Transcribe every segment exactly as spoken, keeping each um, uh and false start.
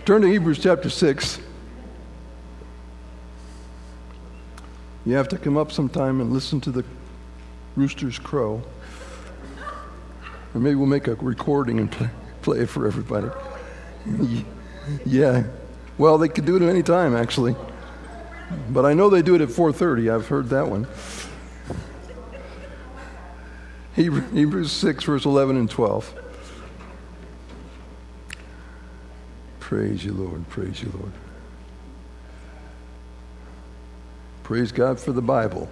Turn to Hebrews chapter six. You have to come up sometime and listen to the roosters crow. Or maybe we'll make a recording and play, play it for everybody. Yeah. Well, they could do it at any time, actually. But I know they do it at four thirty. I've heard that one. Hebrews six, verse eleven and twelve. Praise you, Lord. Praise you, Lord. Praise God for the Bible.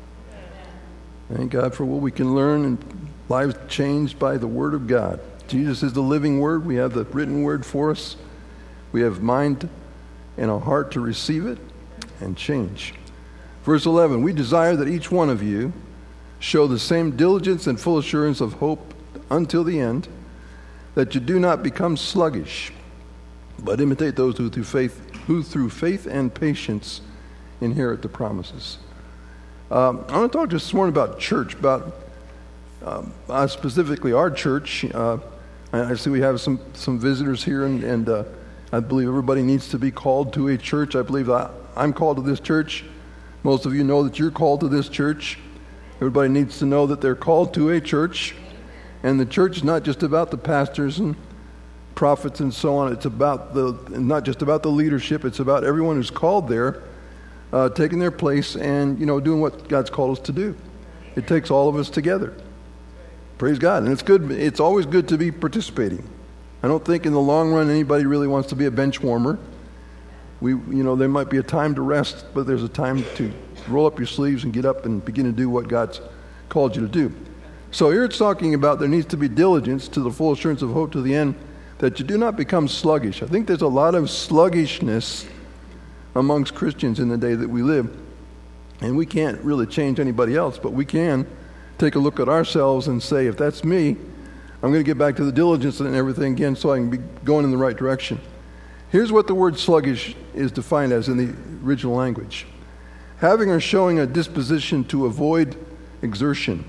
Thank God for what we can learn and lives changed by the Word of God. Jesus is the living Word. We have the written Word for us. We have mind and a heart to receive it and change. Verse eleven, we desire that each one of you show the same diligence and full assurance of hope until the end, that you do not become sluggish, but imitate those who through faith, who through faith and patience inherit the promises. Um, I want to talk just this morning about church, about um, uh, specifically our church. Uh, I, I see we have some, some visitors here, and, and uh, I believe everybody needs to be called to a church. I believe I, I'm called to this church. Most of you know that you're called to this church. Everybody needs to know that they're called to a church. And the church is not just about the pastors and prophets and so on. It's about the not just about the leadership. It's about everyone who's called there, uh, taking their place and, you know, doing what God's called us to do. It takes all of us together. Praise God. And it's good. It's always good to be participating. I don't think in the long run anybody really wants to be a bench warmer. We, you know, there might be a time to rest, but there's a time to roll up your sleeves and get up and begin to do what God's called you to do. So here it's talking about there needs to be diligence to the full assurance of hope to the end, that you do not become sluggish. I think there's a lot of sluggishness amongst Christians in the day that we live. And we can't really change anybody else, but we can take a look at ourselves and say, if that's me, I'm going to get back to the diligence and everything again so I can be going in the right direction. Here's what the word sluggish is defined as in the original language. Having or showing a disposition to avoid exertion.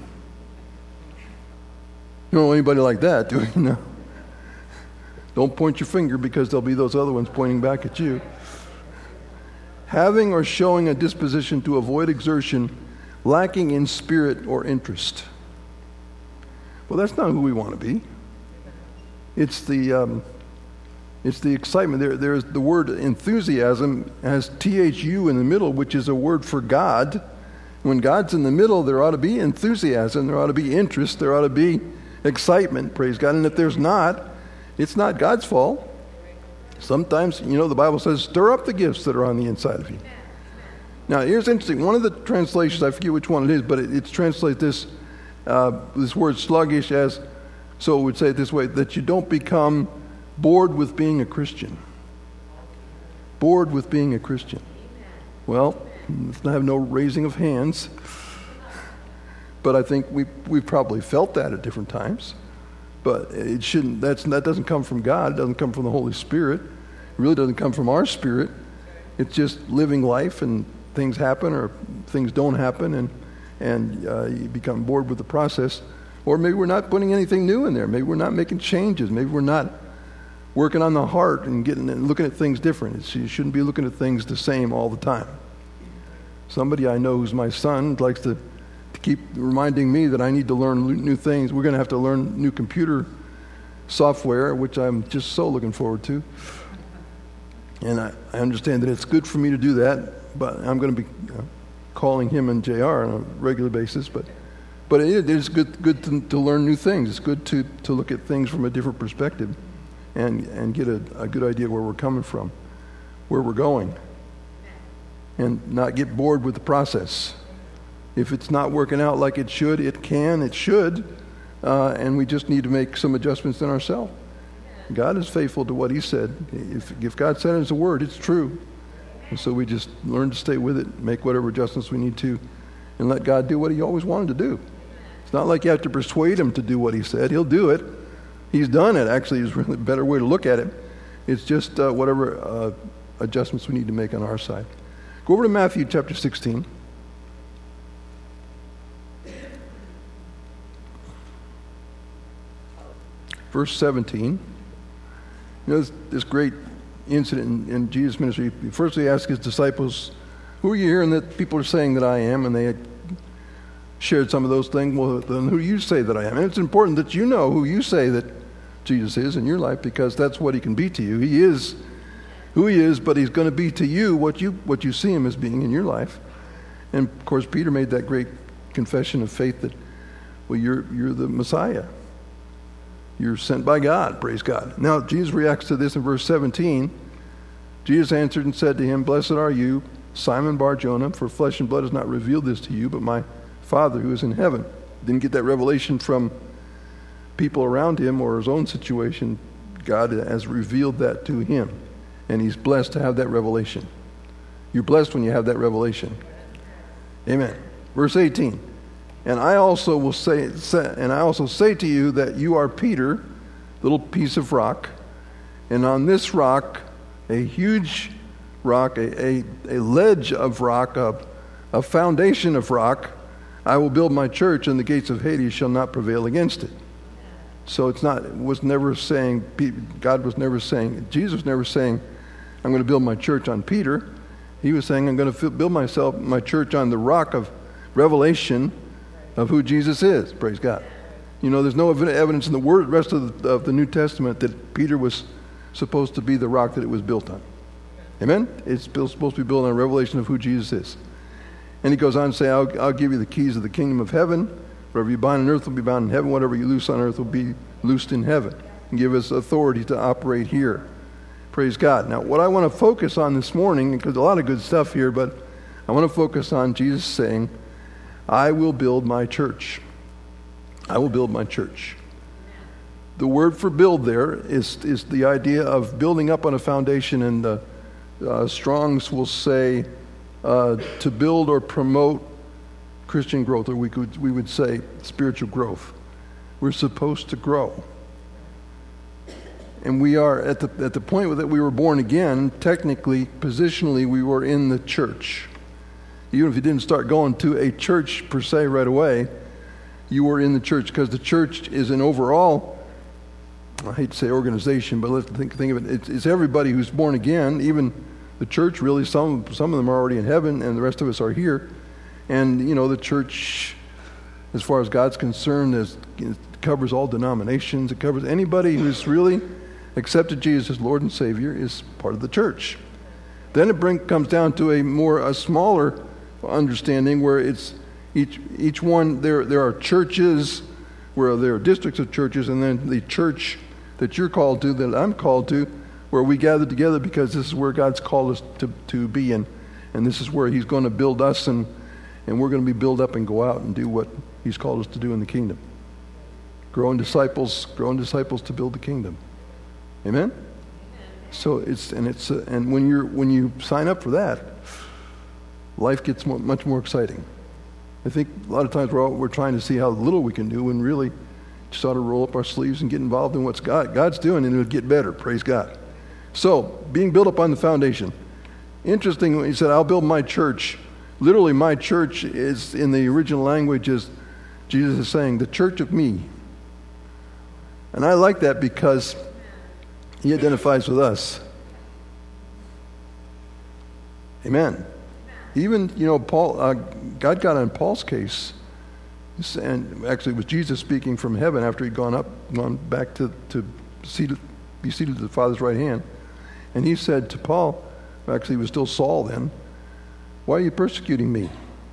You don't know anybody like that, do you? No. Don't point your finger, because there'll be those other ones pointing back at you. Having or showing a disposition to avoid exertion, lacking in spirit or interest. Well, that's not who we want to be. It's the um, it's the excitement. There, there's the word enthusiasm has T H U in the middle, which is a word for God. When God's in the middle, there ought to be enthusiasm. There ought to be interest. There ought to be excitement. Praise God. And if there's not, it's not God's fault. Sometimes, you know, the Bible says, stir up the gifts that are on the inside of you. Now, here's interesting. One of the translations, I forget which one it is, but it, it's translates this uh, this word sluggish as, so it would say it this way, that you don't become bored with being a Christian. Bored with being a Christian. Well, let's not have no raising of hands. But I think we we've probably felt that at different times. But it shouldn't. That's that doesn't come from God. It doesn't come from the Holy Spirit. It really doesn't come from our spirit. It's just living life, and things happen or things don't happen, and and uh, you become bored with the process. Or maybe we're not putting anything new in there. Maybe we're not making changes. Maybe we're not working on the heart and getting and looking at things different. It's, you shouldn't be looking at things the same all the time. Somebody I know who's my son likes to, to keep reminding me that I need to learn new things. We're going to have to learn new computer software, which I'm just so looking forward to. And I, I understand that it's good for me to do that, but I'm going to be uh, calling him and J R on a regular basis. But but it is good good to, to learn new things. It's good to, to look at things from a different perspective and, and get a, a good idea where we're coming from, where we're going, and not get bored with the process. If it's not working out like it should, it can, it should, uh, and we just need to make some adjustments in ourselves. God is faithful to what he said. If, if God said it as a word, it's true. And so we just learn to stay with it, make whatever adjustments we need to, and let God do what he always wanted to do. It's not like you have to persuade him to do what he said. He'll do it. He's done it, actually, is really a better way to look at it. It's just uh, whatever uh, adjustments we need to make on our side. Go over to Matthew chapter sixteen. Verse seventeen. You know, this, this great incident in, in Jesus' ministry. First he asked his disciples, who are you hearing that people are saying that I am? And they had shared some of those things. Well, then who do you say that I am? And it's important that you know who you say that Jesus is in your life, because that's what he can be to you. He is who he is, but he's going to be to you what you what you see him as being in your life. And of course, Peter made that great confession of faith that, well, you're you're the Messiah. You're sent by God, praise God. Now, Jesus reacts to this in verse seventeen. Jesus answered and said to him, blessed are you, Simon Bar-Jonah, for flesh and blood has not revealed this to you, but my Father who is in heaven. Didn't get that revelation from people around him or his own situation. God has revealed that to him, and he's blessed to have that revelation. You're blessed when you have that revelation. Amen. Verse eighteen. And I also will say, say and I also say to you that you are Peter, little piece of rock, and on this rock, a huge rock, a, a, a ledge of rock, a, a foundation of rock, I will build my church, and the gates of Hades shall not prevail against it. So it's not, it was never saying, God was never saying, Jesus was never saying, I'm going to build my church on Peter. He was saying, I'm going to build myself, my church on the rock of revelation of who Jesus is. Praise God. You know, there's no evidence in the word, rest of the, of the New Testament that Peter was supposed to be the rock that it was built on. Amen? It's supposed to be built on a revelation of who Jesus is. And he goes on to say, I'll, I'll give you the keys of the kingdom of heaven. Whatever you bind on earth will be bound in heaven. Whatever you loose on earth will be loosed in heaven. And give us authority to operate here. Praise God. Now, what I want to focus on this morning, because a lot of good stuff here, but I want to focus on Jesus saying, I will build my church. I will build my church. The word for build there is, is the idea of building up on a foundation, and uh, uh, Strong's will say uh, to build or promote Christian growth, or we could we would say spiritual growth. We're supposed to grow. And we are at the at the point that we were born again, technically, positionally, we were in the church. Even if you didn't start going to a church per se right away, you were in the church, because the church is an overall, I hate to say organization, but let's think, think of it, it's, it's everybody who's born again, even the church really, some, some of them are already in heaven, and the rest of us are here. And, you know, the church, as far as God's concerned, is, it covers all denominations. It covers anybody who's really accepted Jesus as Lord and Savior is part of the church. Then it bring, comes down to a more, a smaller understanding where it's each each one, there there are churches where there are districts of churches, and then the church that you're called to, that I'm called to, where we gather together because this is where God's called us to, to be, and, and this is where he's going to build us, and, and we're going to be built up and go out and do what he's called us to do in the kingdom. Growing disciples, growing disciples to build the kingdom. Amen? So it's, and it's, uh, and when you're, when you sign up for that, life gets more, much more exciting. I think a lot of times we're, all, we're trying to see how little we can do, when really just ought to roll up our sleeves and get involved in what's God, God's doing, and it'll get better. Praise God. So, being built up on the foundation. Interesting when he said, I'll build my church. Literally, my church is, in the original language, is Jesus is saying, the church of me. And I like that because he identifies with us. Amen. Even, you know, Paul, uh, God got on Paul's case, and actually it was Jesus speaking from heaven after he'd gone up, gone back to, to seated, be seated at the Father's right hand. And he said to Paul, actually he was still Saul then, why are you persecuting me?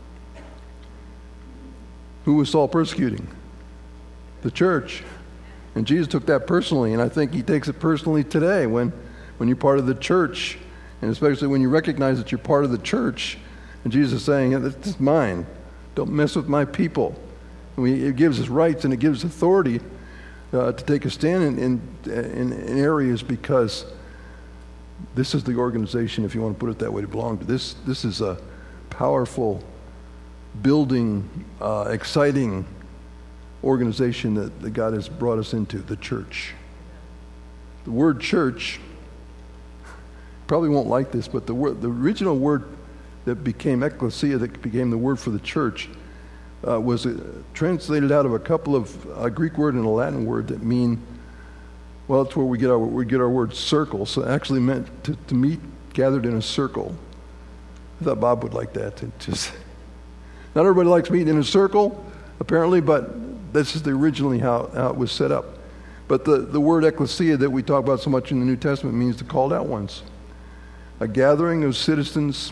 Who was Saul persecuting? The church. And Jesus took that personally, and I think he takes it personally today when, when you're part of the church, and especially when you recognize that you're part of the church, and Jesus is saying, this is mine. Don't mess with my people. And we, it gives us rights, and it gives authority uh, to take a stand in, in, in, in areas, because this is the organization, if you want to put it that way, to belong to. This, this is a powerful, building, uh, exciting organization that, that God has brought us into, the church. The word church, probably won't like this, but the word, the original word that became ecclesia, that became the word for the church, uh, was uh, translated out of a couple of a Greek word and a Latin word that mean Well, that's where we get our we get our word circle. So it actually meant to, to meet gathered in a circle. I thought Bob would like that. To just not everybody likes meeting in a circle, apparently, but this is the originally how, how it was set up. But the, the word ecclesia that we talk about so much in the New Testament means the called out ones. A gathering of citizens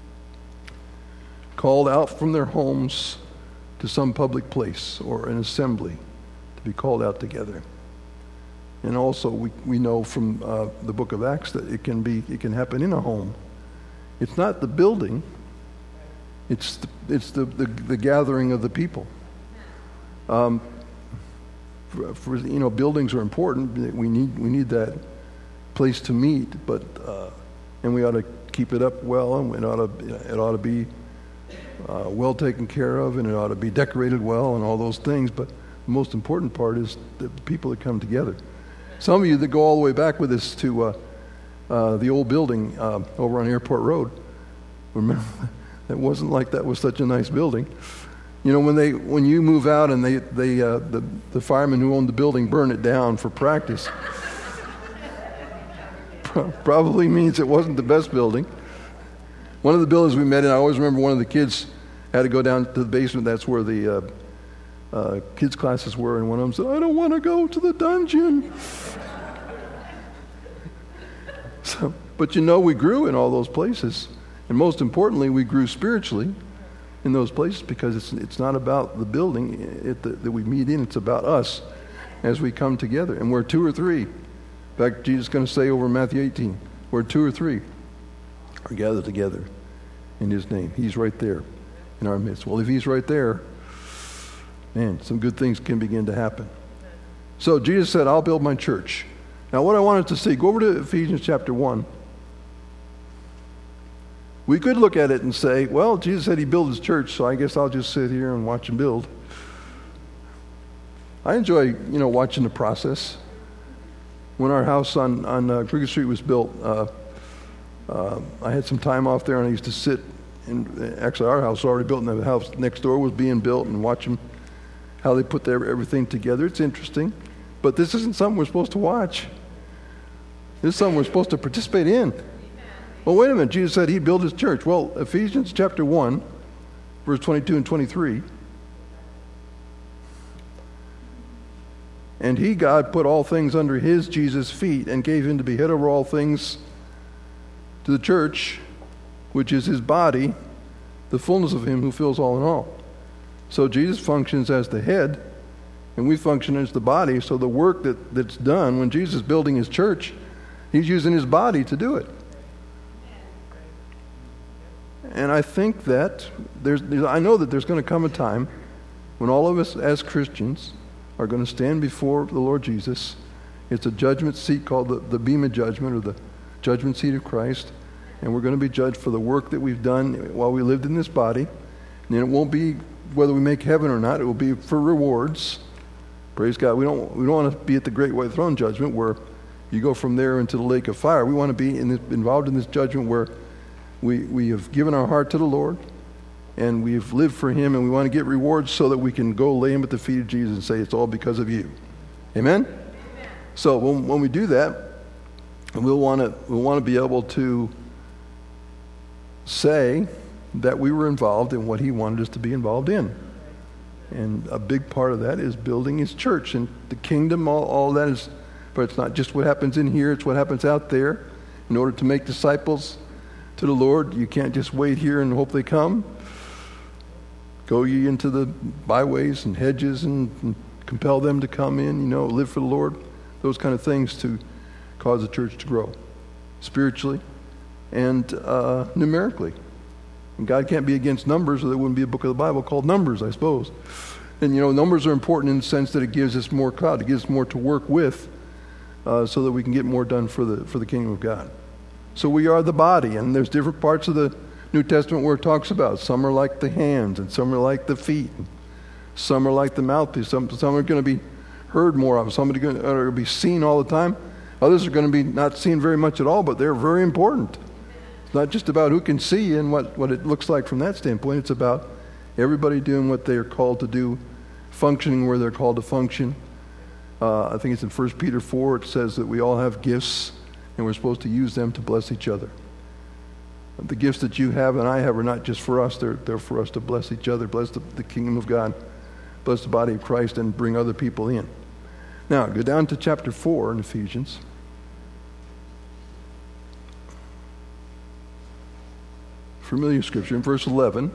called out from their homes to some public place or an assembly to be called out together. And also we, we know from uh, the book of Acts that it can be it can happen in a home. It's not the building, it's the, it's the, the, the gathering of the people. Um, for, for, you know, buildings are important. We need we need that place to meet, but uh, and we ought to keep it up well, and it ought to it ought to be uh, well taken care of, and it ought to be decorated well, and all those things. But the most important part is the people that come together. Some of you that go all the way back with us to uh, uh, the old building uh, over on Airport Road, remember that wasn't like that was such a nice building. You know, when they when you move out and they they uh, the the firemen who owned the building burn it down for practice, probably means it wasn't the best building. One of the buildings we met in, I always remember one of the kids had to go down to the basement. That's where the uh, uh, kids' classes were, and one of them said, "I don't want to go to the dungeon." So, but you know, we grew in all those places, and most importantly, we grew spiritually in those places because it's it's not about the building it, that, that we meet in. It's about us as we come together, and we're two or three. In fact, Jesus is going to say over Matthew eighteen, where two or three are gathered together in His name. He's right there in our midst. Well, if He's right there, man, some good things can begin to happen. So Jesus said, "I'll build my church." Now, what I wanted to see, go over to Ephesians chapter one. We could look at it and say, well, Jesus said He built His church, so I guess I'll just sit here and watch Him build. I enjoy, you know, watching the process. When our house on, on uh, Krieger Street was built, uh, uh, I had some time off there, and I used to sit, and actually our house was already built, and the house next door was being built, and watch them, how they put their, everything together. It's interesting. But this isn't something we're supposed to watch. This is something we're supposed to participate in. Well, wait a minute. Jesus said He'd build His church. Well, Ephesians chapter one, verse twenty-two and twenty-three. And He, God, put all things under His, Jesus' feet, and gave Him to be head over all things to the church, which is His body, the fullness of Him who fills all in all. So Jesus functions as the head, and we function as the body. So the work that, that's done when Jesus is building His church, He's using His body to do it. And I think that there's, there's I know that there's going to come a time when all of us as Christians are going to stand before the Lord Jesus. It's a judgment seat called the, the Bema judgment, or the judgment seat of Christ. And we're going to be judged for the work that we've done while we lived in this body. And it won't be whether we make heaven or not. It will be for rewards. Praise God. We don't we don't want to be at the great white throne judgment where you go from there into the lake of fire. We want to be in this, involved in this judgment where we, we have given our heart to the Lord, and we've lived for Him, and we want to get rewards so that we can go lay Him at the feet of Jesus and say, it's all because of you. Amen? Amen. So when, when we do that, we'll want to we'll want to be able to say that we were involved in what He wanted us to be involved in. And a big part of that is building His church. And the kingdom, all, all that is, but it's not just what happens in here, it's what happens out there. In order to make disciples to the Lord, you can't just wait here and hope they come. Go ye into the byways and hedges and, and compel them to come in, you know, live for the Lord. Those kind of things to cause the church to grow spiritually and uh, numerically. And God can't be against numbers, or there wouldn't be a book of the Bible called Numbers, I suppose. And, you know, numbers are important in the sense that it gives us more clout. It gives us more to work with uh, so that we can get more done for the for the kingdom of God. So we are the body, and there's different parts of the New Testament where it talks about. Some are like the hands, and some are like the feet. Some are like the mouthpiece. Some, some are going to be heard more of. Some are going to be seen all the time. Others are going to be not seen very much at all, but they're very important. It's not just about who can see and what, what it looks like from that standpoint. It's about everybody doing what they're called to do, functioning where they're called to function, Uh, I think it's in First Peter four, it says that we all have gifts, and we're supposed to use them to bless each other. The gifts that you have and I have are not just for us, they're, they're for us to bless each other, bless the, the kingdom of God, bless the body of Christ, and bring other people in. Now, go down to chapter four in Ephesians. Familiar scripture in verse eleven.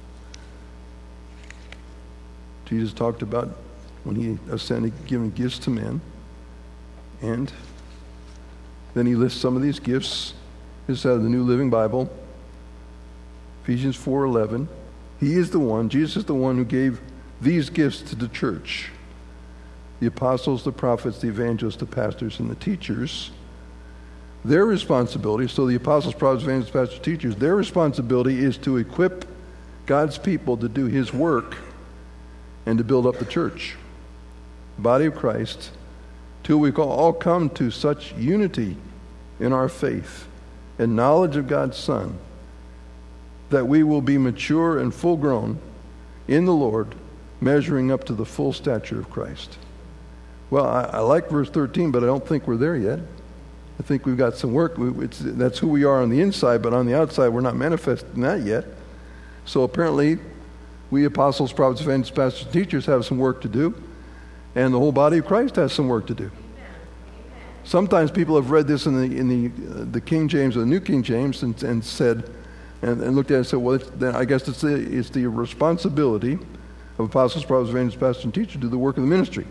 Jesus talked about when he ascended, giving gifts to men. And then he lists some of these gifts. This is out of the New Living Bible. Ephesians four eleven. He is the one, Jesus is the one who gave these gifts to the church. The apostles, the prophets, the evangelists, the pastors, and the teachers. Their responsibility, so the apostles, prophets, evangelists, pastors, teachers, their responsibility is to equip God's people to do his work and to build up the church, the body of Christ, till we all come to such unity in our faith and knowledge of God's Son that we will be mature and full grown in the Lord, measuring up to the full stature of Christ. Well, I, I like verse thirteen, but I don't think we're there yet. I think we've got some work. We, it's, that's who we are on the inside, but on the outside, we're not manifesting that yet. So apparently, we apostles, prophets, evangelists, pastors, and teachers have some work to do, and the whole body of Christ has some work to do. Sometimes people have read this in the in the uh, the King James or the New King James and, and said, and, and looked at it and said, well, it's, then I guess it's the, it's the responsibility of apostles, prophets, evangelists, pastors, and teachers to do the work of the ministry.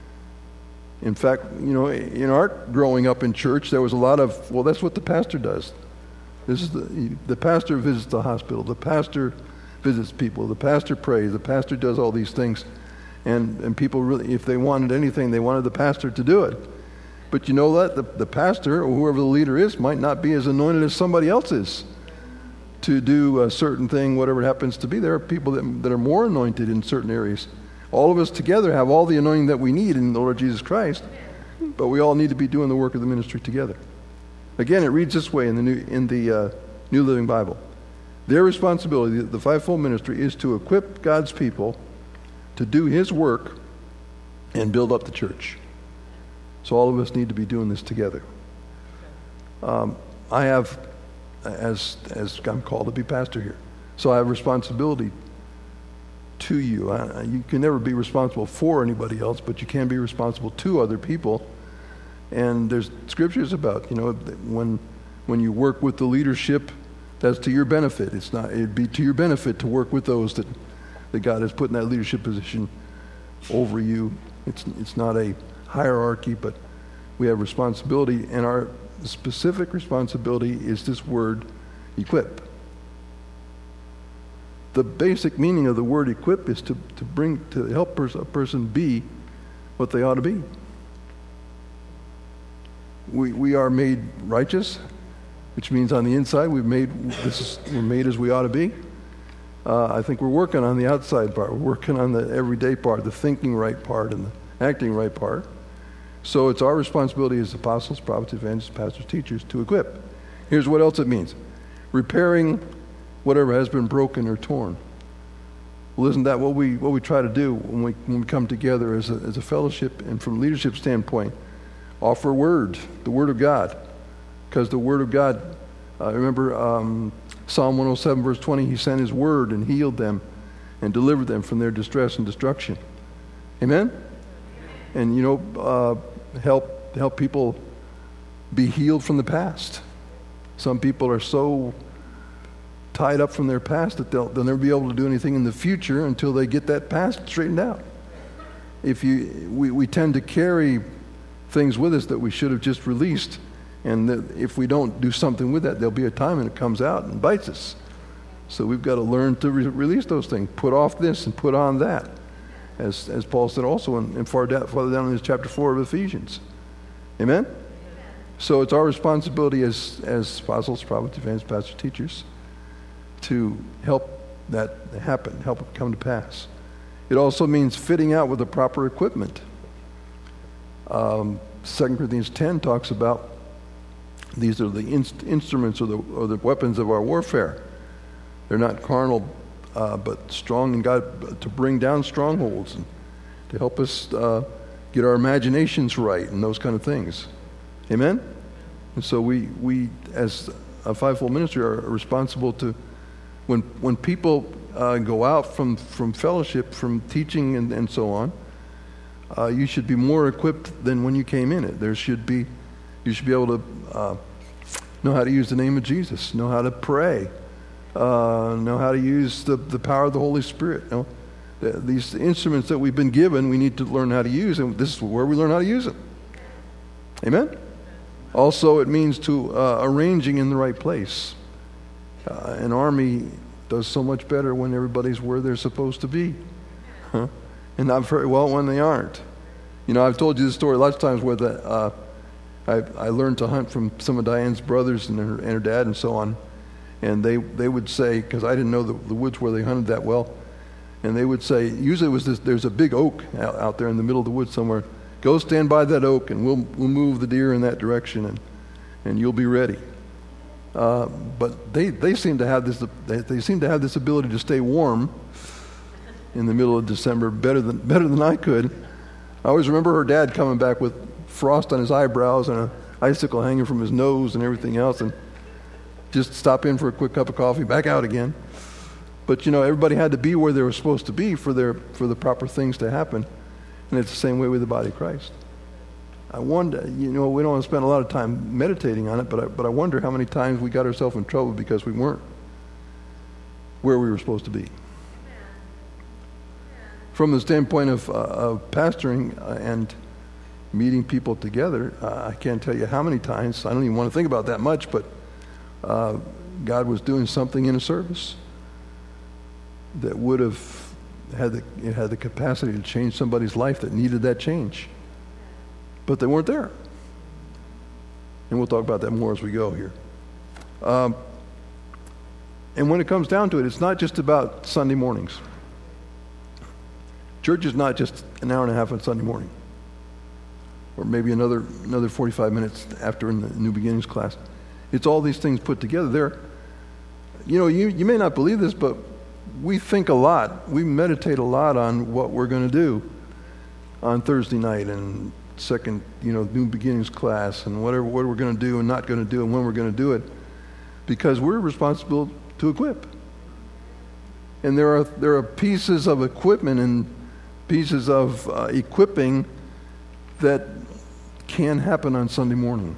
In fact, you know, in our growing up in church, there was a lot of, well, that's what the pastor does. This is the the pastor visits the hospital, the pastor visits people, the pastor prays, the pastor does all these things, and and people really, if they wanted anything, they wanted the pastor to do it. But you know what? The, the pastor, or whoever the leader is, might not be as anointed as somebody else is to do a certain thing, whatever it happens to be. There are people that, that are more anointed in certain areas. All of us together have all the anointing that we need in the Lord Jesus Christ, but we all need to be doing the work of the ministry together. Again, it reads this way in the New, in the, uh, New Living Bible. Their responsibility, the, the fivefold ministry, is to equip God's people to do his work and build up the church. So all of us need to be doing this together. Um, I have, as as I'm called to be pastor here, so I have responsibility to you. I, you can never be responsible for anybody else, but you can be responsible to other people. And there's scriptures about, you know, when when you work with the leadership, that's to your benefit. It's not. It'd be to your benefit to work with those that that God has put in that leadership position over you. It's it's not a hierarchy, but we have responsibility, and our specific responsibility is this word, equip. The basic meaning of the word equip is to, to bring, to help pers- a person be what they ought to be. We we are made righteous, which means on the inside we've made this is, we're made as we ought to be. Uh, I think we're working on the outside part. We're working on the everyday part, the thinking right part, and the acting right part. So it's our responsibility as apostles, prophets, evangelists, pastors, teachers to equip. Here's what else it means. Repairing whatever has been broken or torn. Well, isn't that what we what we try to do when we when we come together as a, as a fellowship, and from a leadership standpoint, offer word, the word of God. Because the word of God, uh, remember um, Psalm one oh seven verse twenty, he sent his word and healed them and delivered them from their distress and destruction. Amen? And, you know, uh, help help people be healed from the past. Some people are so tied up from their past that they'll, they'll never be able to do anything in the future until they get that past straightened out. If you, we, we tend to carry things with us that we should have just released, and that if we don't do something with that, there'll be a time when it comes out and bites us. So we've got to learn to re- release those things, put off this and put on that. As as Paul said also in, in far down, farther down in his chapter four of Ephesians. Amen? Amen? So it's our responsibility as, as apostles, prophets, evangelists, pastors, teachers to help that happen, help it come to pass. It also means fitting out with the proper equipment. Um, Second Corinthians ten talks about these are the inst- instruments or the, or the weapons of our warfare. They're not carnal, Uh, but strong in God to bring down strongholds and to help us uh, get our imaginations right and those kind of things. Amen? And so we, we as a fivefold ministry are responsible to, when when people uh, go out from, from fellowship, from teaching and, and so on, uh, you should be more equipped than when you came in it. There should be, you should be able to uh, know how to use the name of Jesus, know how to pray, uh, know how to use the, the power of the Holy Spirit. You know, the, these instruments that we've been given, we need to learn how to use, and this is where we learn how to use them. Amen? Also, it means to uh, arranging in the right place. Uh, an army does so much better when everybody's where they're supposed to be. Huh? And not very well when they aren't. You know, I've told you this story lots of times where the, uh, I, I learned to hunt from some of Diane's brothers and her, and her dad and so on. And they, they would say, because I didn't know the, the woods where they hunted that well, and they would say, usually it was this, there's a big oak out, out there in the middle of the woods somewhere. Go stand by that oak and we'll, we'll move the deer in that direction and, and you'll be ready. Uh, but they, they seem to have this they, they seem to have this ability to stay warm in the middle of December better than better than I could. I always remember her dad coming back with frost on his eyebrows and an icicle hanging from his nose and everything else, and just stop in for a quick cup of coffee, back out again. But you know, everybody had to be where they were supposed to be for their for the proper things to happen, and it's the same way with the body of Christ. I wonder, you know, we don't want to spend a lot of time meditating on it, but I, but I wonder how many times we got ourselves in trouble because we weren't where we were supposed to be. From the standpoint of, uh, of pastoring uh, and meeting people together, uh, I can't tell you how many times, I don't even want to think about that much, but uh, God was doing something in a service that would have had the, it had the capacity to change somebody's life that needed that change. But they weren't there. And we'll talk about that more as we go here. Um, and when it comes down to it, it's not just about Sunday mornings. Church is not just an hour and a half on Sunday morning, or maybe another another forty-five minutes after in the New Beginnings class. It's all these things put together. There, you know, you, you may not believe this, but we think a lot. We meditate a lot on what we're going to do on Thursday night and second, you know, New Beginnings class and whatever what we're going to do and not going to do and when we're going to do it, because we're responsible to equip. And there are there are pieces of equipment and pieces of uh, equipping that can happen on Sunday morning.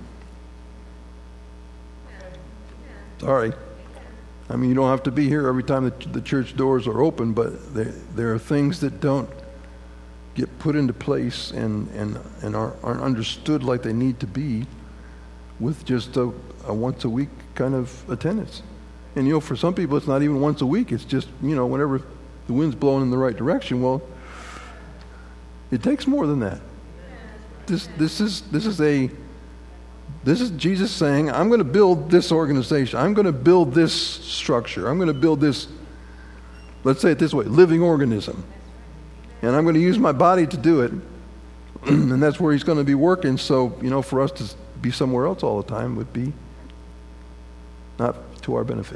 Sorry. I mean, you don't have to be here every time the, the church doors are open, but there, there are things that don't get put into place and, and, and are, aren't understood like they need to be with just a, a once a week kind of attendance. And, you know, for some people, it's not even once a week. It's just, you know, whenever the wind's blowing in the right direction. Well, it takes more than that. This, this is, this is a, this is Jesus saying, I'm going to build this organization. I'm going to build this structure. I'm going to build this, let's say it this way, living organism. And I'm going to use my body to do it. And that's where he's going to be working. So, you know, for us to be somewhere else all the time would be not to our benefit.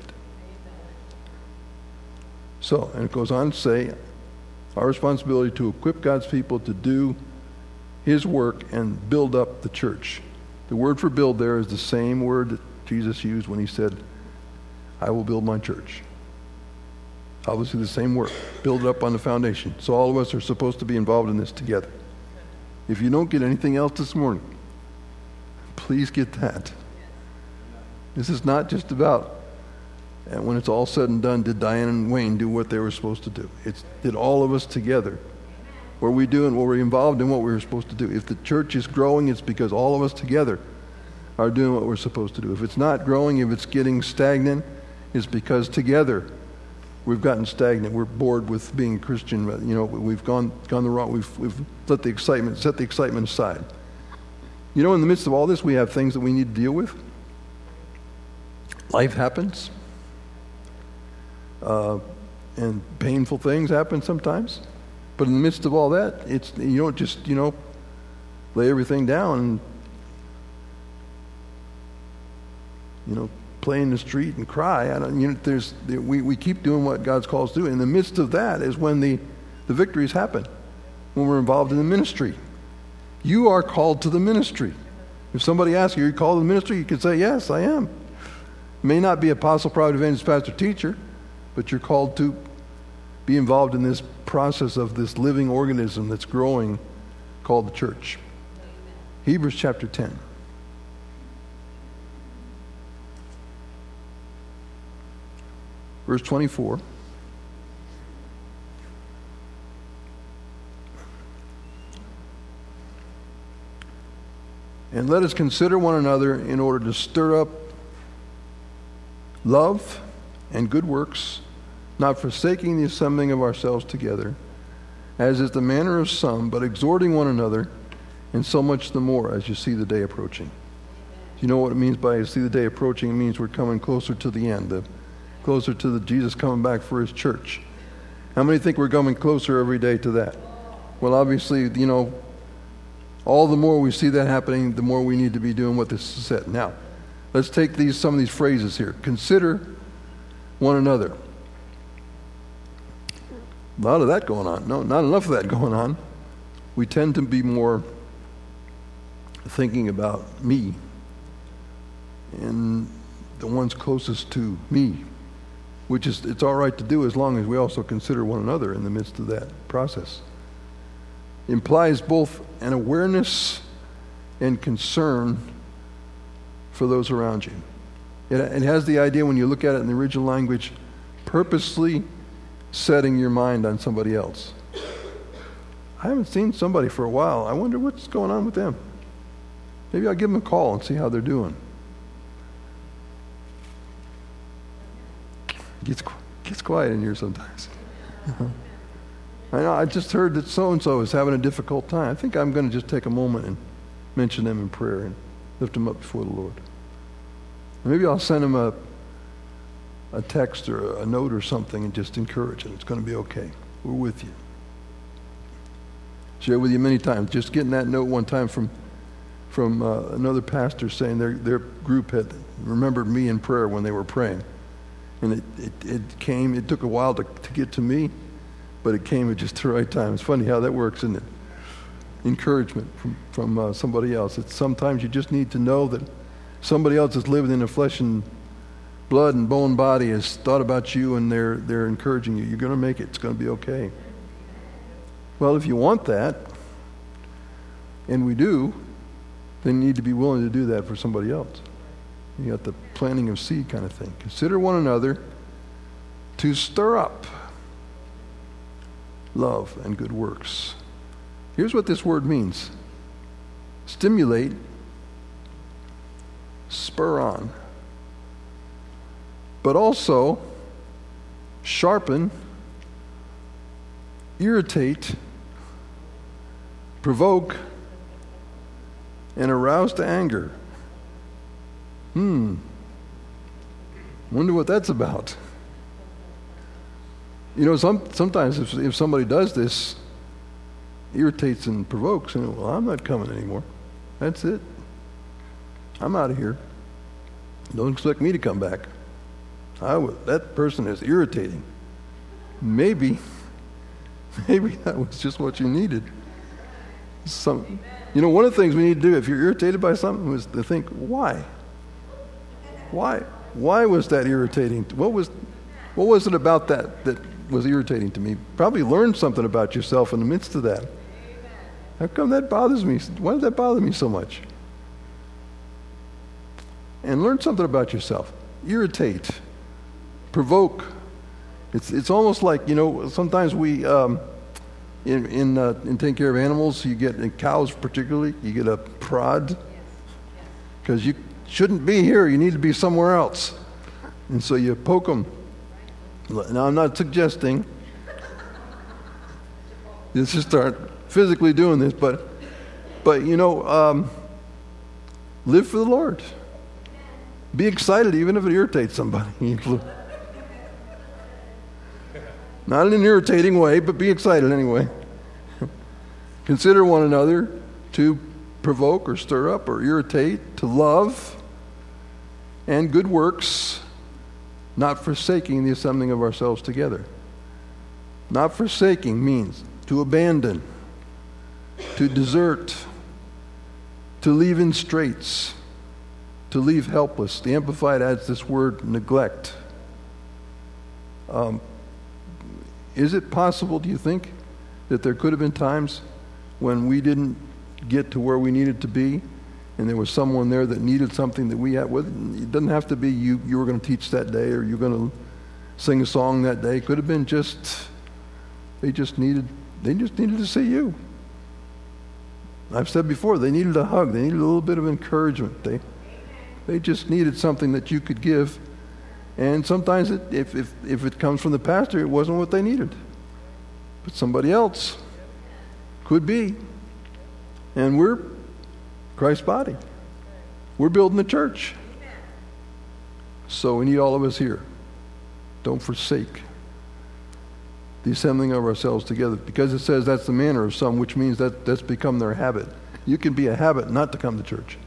So, and it goes on to say, our responsibility to equip God's people to do his work and build up the church. The word for build there is the same word that Jesus used when he said, I will build my church. Obviously the same word, build it up on the foundation. So all of us are supposed to be involved in this together. If you don't get anything else this morning, please get that. This is not just about, and when it's all said and done, did Diane and Wayne do what they were supposed to do? It's did all of us together. Were we doing, were we involved in what we were supposed to do? If the church is growing, it's because all of us together are doing what we're supposed to do. If it's not growing, if it's getting stagnant, it's because together we've gotten stagnant. We're bored with being Christian. You know, we've gone gone the wrong. We've we've let the excitement set the excitement aside. You know, in the midst of all this, we have things that we need to deal with. Life happens, uh, and painful things happen sometimes. But in the midst of all that, it's you don't just you know lay everything down and you know. play in the street and cry. I don't, you know, there's, we, we keep doing what God's called us to do. In the midst of that is when the, the victories happen, when we're involved in the ministry. You are called to the ministry. If somebody asks you, are you called to the ministry? You can say, yes, I am. May not be apostle, prophet, evangelist, pastor, teacher, but you're called to be involved in this process of this living organism that's growing called the church. Hebrews chapter ten. Verse twenty-four. And let us consider one another in order to stir up love and good works, not forsaking the assembling of ourselves together, as is the manner of some, but exhorting one another, and so much the more as you see the day approaching. You know what it means by you see the day approaching? It means we're coming closer to the end, the, closer to the Jesus coming back for his church. How many think we're coming closer every day to that? Well, obviously, you know, all the more we see that happening, the more we need to be doing what this said. Now, let's take these some of these phrases here. Consider one another. A lot of that going on. No, not enough of that going on. We tend to be more thinking about me and the ones closest to me, which is, it's all right to do as long as we also consider one another in the midst of that process. Implies both an awareness and concern for those around you. It, it has the idea, when you look at it in the original language, purposely setting your mind on somebody else. I haven't seen somebody for a while. I wonder what's going on with them. Maybe I'll give them a call and see how they're doing. It gets, gets quiet in here sometimes. I know, I just heard that so-and-so is having a difficult time. I think I'm going to just take a moment and mention them in prayer and lift them up before the Lord. Maybe I'll send them a, a text or a note or something and just encourage them. It's going to be okay. We're with you. Shared with you many times. Just getting that note one time from from uh, another pastor saying their their group had remembered me in prayer when they were praying. And it, it, it came, it took a while to, to get to me, but it came at just the right time. It's funny how that works, isn't it? Encouragement from, from uh, somebody else. It's sometimes you just need to know that somebody else that's living in a flesh and blood and bone body has thought about you, and they're they're encouraging you. You're going to make it. It's going to be okay. Well, if you want that, and we do, then you need to be willing to do that for somebody else. You got the planting of seed kind of thing. Consider one another to stir up love and good works. Here's what this word means. Stimulate, spur on, but also sharpen, irritate, provoke, and arouse to anger. Hmm. Wonder what that's about. You know, some sometimes if, if somebody does this, irritates and provokes, and well, I'm not coming anymore. That's it. I'm out of here. Don't expect me to come back. I w- that person is irritating. Maybe, maybe that was just what you needed. Some, you know, one of the things we need to do if you're irritated by something is to think, why? Why? Why was that irritating? What was, what was it about that that was irritating to me? Probably learn something about yourself in the midst of that. How come that bothers me? Why does that bother me so much? And learn something about yourself. Irritate. Provoke. It's it's almost like, you know, sometimes we, um, in in, uh, in taking care of animals, you get, in cows particularly, you get a prod. Because you shouldn't be here, you need to be somewhere else. And so you poke them. Now, I'm not suggesting you just start physically doing this, but, but you know, um, live for the Lord. Be excited even if it irritates somebody. Not in an irritating way, but be excited anyway. Consider one another to provoke or stir up or irritate, to love and good works, not forsaking the assembling of ourselves together. Not forsaking means to abandon, to desert, to leave in straits, to leave helpless. The Amplified adds this word, neglect. Um, is it possible, do you think, that there could have been times when we didn't get to where we needed to be, and there was someone there that needed something that we had? With it doesn't have to be you, you were going to teach that day, or you're going to sing a song that day. It could have been just, they just needed, they just needed to see you. I've said before, they needed a hug. They needed a little bit of encouragement. They, they just needed something that you could give. And sometimes it, if, if, if it comes from the pastor, it wasn't what they needed. But somebody else could be. And we're Christ's body. We're building the church. So we need all of us here. Don't forsake the assembling of ourselves together, because it says that's the manner of some, which means that that's become their habit. You can be a habit not to come to church.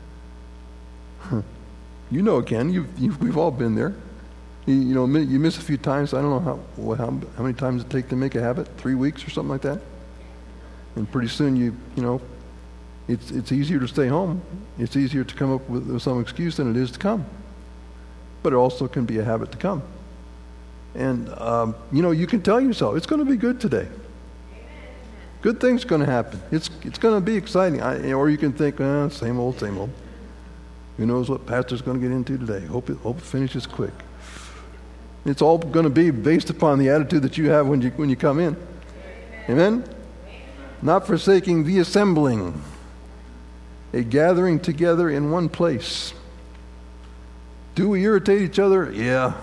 You know it can. You've, you've, we've all been there. You, you know, you miss a few times. I don't know how, how how many times it takes to make a habit. Three weeks or something like that. And pretty soon you you know, it's it's easier to stay home. It's easier to come up with, with some excuse than it is to come. But it also can be a habit to come. And, um, you know, you can tell yourself, it's going to be good today. Good things are going to happen. It's it's going to be exciting. I, or you can think, eh, same old, same old. Who knows what pastor's going to get into today? Hope it, hope it finishes quick. It's all going to be based upon the attitude that you have when you when you come in. Amen? Not forsaking the assembling, a gathering together in one place. Do we irritate each other? Yeah.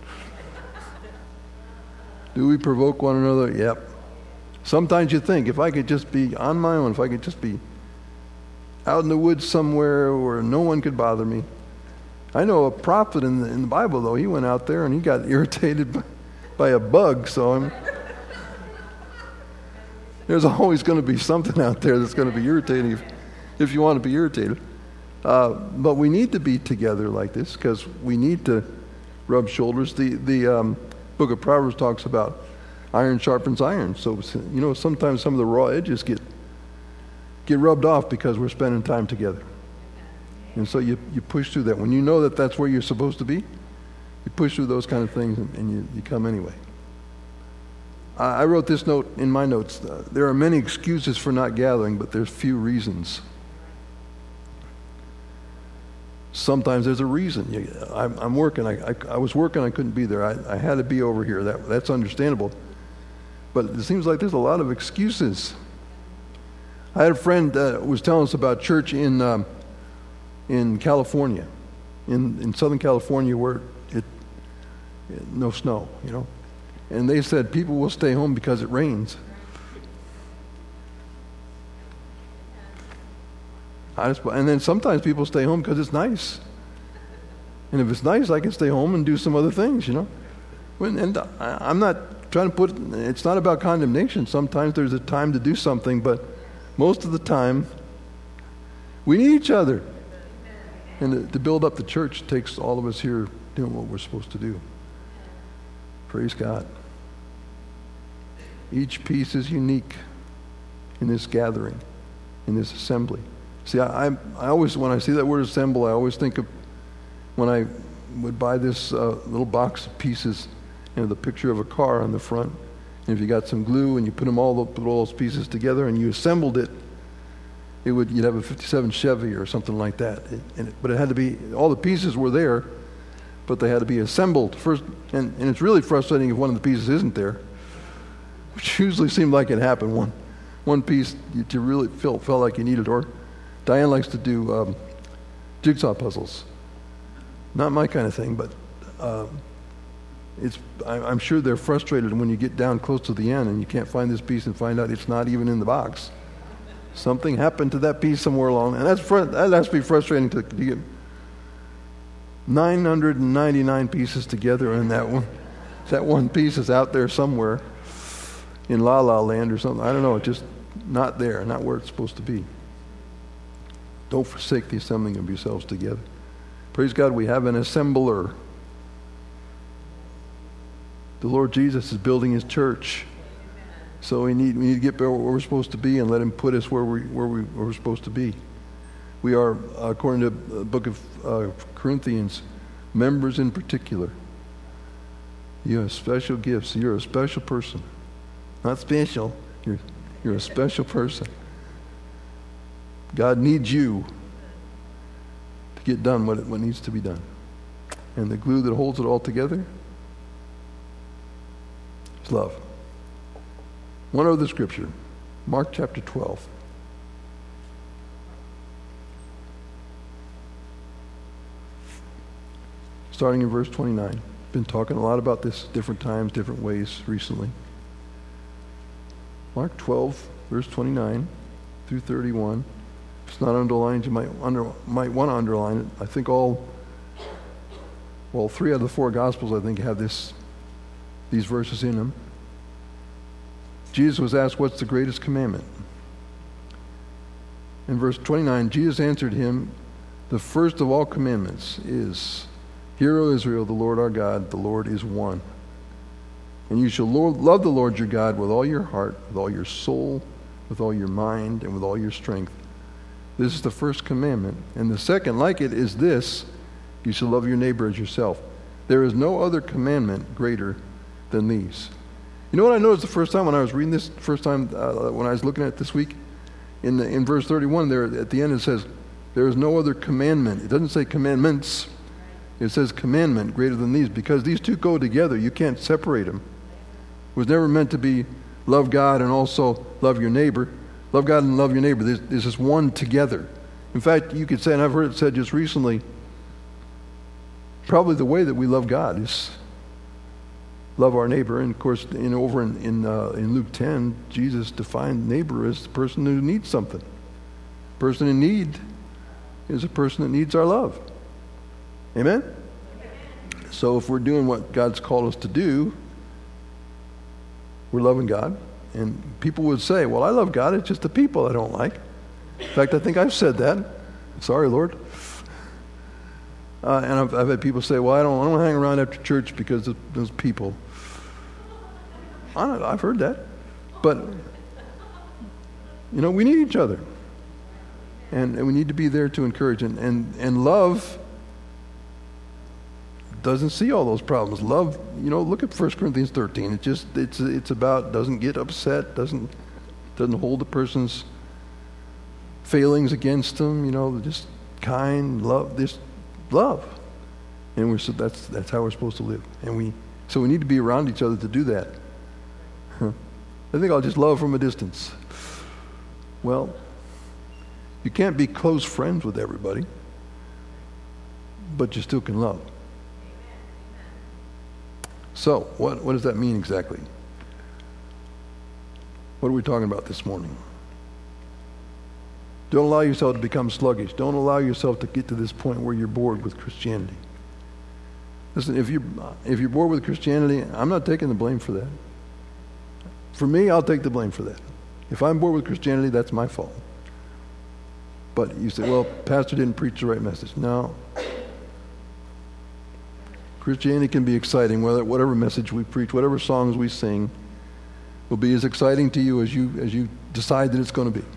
Do we provoke one another? Yep. Sometimes you think, if I could just be on my own, if I could just be out in the woods somewhere where no one could bother me. I know a prophet in the, in the Bible, though. He went out there and he got irritated by, by a bug. So I'm, there's always going to be something out there that's going to be irritating if, if you want to be irritated. Uh, but we need to be together like this because we need to rub shoulders. The, the um, Book of Proverbs talks about iron sharpens iron. So, you know, sometimes some of the raw edges get get rubbed off because we're spending time together. And so you, you push through that. When you know that that's where you're supposed to be, you push through those kind of things and, and you, you come anyway. I, I wrote this note in my notes. Uh, there are many excuses for not gathering, but there's few reasons. Sometimes there's a reason. You, I'm, I'm working. I, I, I was working. I couldn't be there. I, I had to be over here. That, that's understandable. But it seems like there's a lot of excuses. I had a friend that uh, was telling us about church in um, in California, in, in Southern California, where it, it no snow, you know, and they said people will stay home because it rains. I just, and then sometimes people stay home because it's nice. And if it's nice, I can stay home and do some other things, you know. When, and I, I'm not trying to put, it's not about condemnation. Sometimes there's a time to do something, but most of the time, we need each other. And to, to build up the church takes all of us here doing what we're supposed to do. Praise God. Each piece is unique in this gathering, in this assembly. See, I, I, I always, when I see that word assemble, I always think of when I would buy this uh, little box of pieces, you know, the picture of a car on the front. And if you got some glue and you put them all, put all those pieces together and you assembled it, it would you'd have a fifty-seven Chevy or something like that. It, and it, but it had to be, all the pieces were there, but they had to be assembled first. And, and it's really frustrating if one of the pieces isn't there, which usually seemed like it happened. One, one piece you, you really felt felt like you needed. Or Diane likes to do um, jigsaw puzzles. Not my kind of thing, but um, it's. I, I'm sure they're frustrated when you get down close to the end and you can't find this piece and find out it's not even in the box. Something happened to that piece somewhere along, and that's fr- that has to be frustrating to, to get nine hundred ninety-nine pieces together, and that one, that one piece is out there somewhere in La La Land or something. I don't know. It's just not there, not where it's supposed to be. Don't forsake the assembling of yourselves together. Praise God, we have an assembler. The Lord Jesus is building his church. So we need we need to get where we're supposed to be and let him put us where we where we where we're supposed to be. We are, according to the book of uh, Corinthians, members in particular. You have special gifts. You're a special person. Not special. You're, you're a special person. God needs you to get done what, it, what needs to be done. And the glue that holds it all together is love. One other scripture, Mark chapter twelve. Starting in verse twenty-nine. Been talking a lot about this different times, different ways recently. Mark twelve, verse twenty-nine through thirty-one. If it's not underlined, you might under, might want to underline it. I think all, well, three out of the four Gospels, I think, have this, these verses in them. Jesus was asked, what's the greatest commandment? In verse twenty-nine, Jesus answered him, the first of all commandments is, Hear, O Israel, the Lord our God, the Lord is one. And you shall love the Lord your God with all your heart, with all your soul, with all your mind, and with all your strength. This is the first commandment. And the second, like it, is this, you shall love your neighbor as yourself. There is no other commandment greater than these. You know what I noticed the first time when I was reading this, first time uh, when I was looking at it this week? In, the, in verse thirty-one there, at the end it says, there is no other commandment. It doesn't say commandments. It says commandment greater than these, because these two go together. You can't separate them. It was never meant to be love God and also love your neighbor. Love God and love your neighbor. There's, there's this one together. In fact, you could say, and I've heard it said just recently, probably the way that we love God is love our neighbor. And of course, in, over in, in, uh, in Luke ten, Jesus defined neighbor as the person who needs something. The person in need is a person that needs our love. Amen? So if we're doing what God's called us to do, we're loving God. And people would say, well, I love God, it's just the people I don't like. In fact, I think I've said that. Sorry, Lord. Uh, and I've, I've had people say, well, I don't, I don't hang around after church because of those people. I don't, I've heard that. But, you know, we need each other. And, and we need to be there to encourage. And, and, and love doesn't see all those problems. Love, you know, look at First Corinthians thirteen. It just it's it's about doesn't get upset, doesn't doesn't hold the person's failings against them. You know, just kind, love, this love, and we're so that's that's how we're supposed to live. And we so we need to be around each other to do that. Huh. I think I'll just love from a distance. Well, you can't be close friends with everybody, but you still can love. So, what, what does that mean exactly? What are we talking about this morning? Don't allow yourself to become sluggish. Don't allow yourself to get to this point where you're bored with Christianity. Listen, if you're, if you're bored with Christianity, I'm not taking the blame for that. For me, I'll take the blame for that. If I'm bored with Christianity, that's my fault. But you say, well, pastor didn't preach the right message. No. Christianity can be exciting, whether whatever message we preach, whatever songs we sing, will be as exciting to you as you as you decide that it's going to be.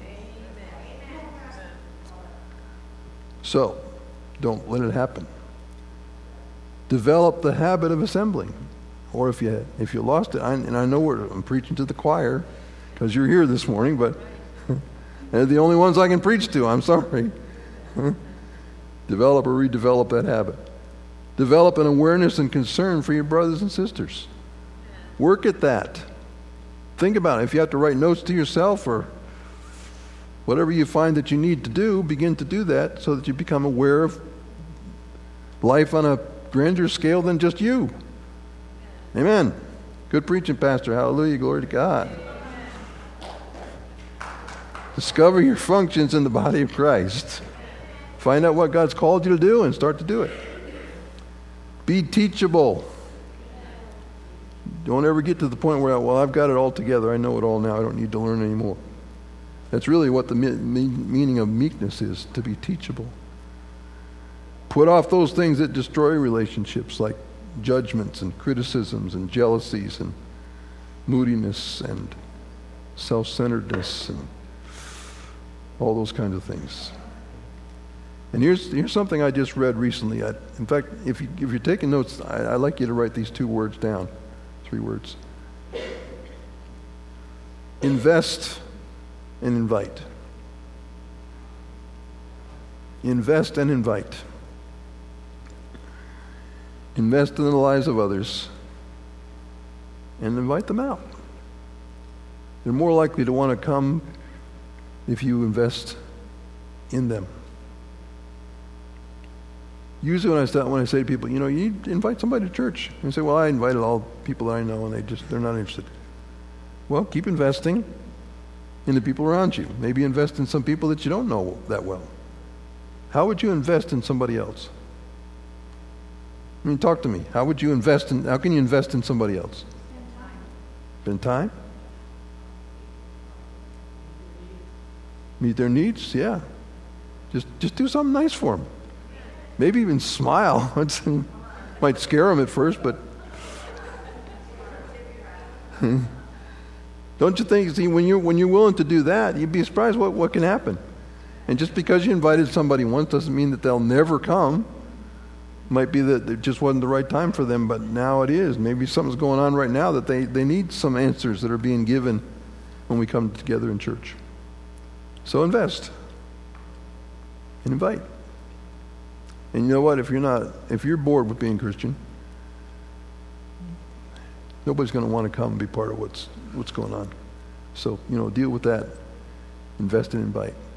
So, don't let it happen. Develop the habit of assembling, or if you if you lost it, I, and I know we're, I'm preaching to the choir because you're here this morning, but they're the only ones I can preach to. I'm sorry. Develop or redevelop that habit. Develop an awareness and concern for your brothers and sisters. Work at that. Think about it. If you have to write notes to yourself or whatever you find that you need to do, begin to do that so that you become aware of life on a grander scale than just you. Amen. Good preaching, Pastor. Hallelujah. Glory to God. Discover your functions in the body of Christ. Find out what God's called you to do and start to do it. Be teachable. Don't ever get to the point where, well, I've got it all together. I know it all now. I don't need to learn anymore. That's really what the me- meaning of meekness is, to be teachable. Put off those things that destroy relationships, like judgments and criticisms and jealousies and moodiness and self-centeredness and all those kinds of things. And here's here's something I just read recently. I, in fact, if you if you're taking notes, I, I'd like you to write these two words down, three words. Invest and invite. Invest and invite. Invest in the lives of others and invite them out. They're more likely to want to come if you invest in them. Usually when I start, when I say to people, you know, you need to invite somebody to church. And they say, well, I invited all people that I know and they just, they're not interested. Well, keep investing in the people around you. Maybe invest in some people that you don't know that well. How would you invest in somebody else? I mean, talk to me. How would you invest in, how can you invest in somebody else? Spend time. Spend time? Meet their needs? Yeah. Just just do something nice for them. Maybe even smile. It might scare them at first, but don't you think, see, when you're, when you're willing to do that, you'd be surprised what, what can happen. And just because you invited somebody once doesn't mean that they'll never come. Might be that it just wasn't the right time for them, but now it is. Maybe something's going on right now that they, they need some answers that are being given when we come together in church. So invest and invite. And you know what? If you're not, if you're bored with being Christian, nobody's going to want to come and be part of what's what's going on. So, you know, deal with that. Invest and invite.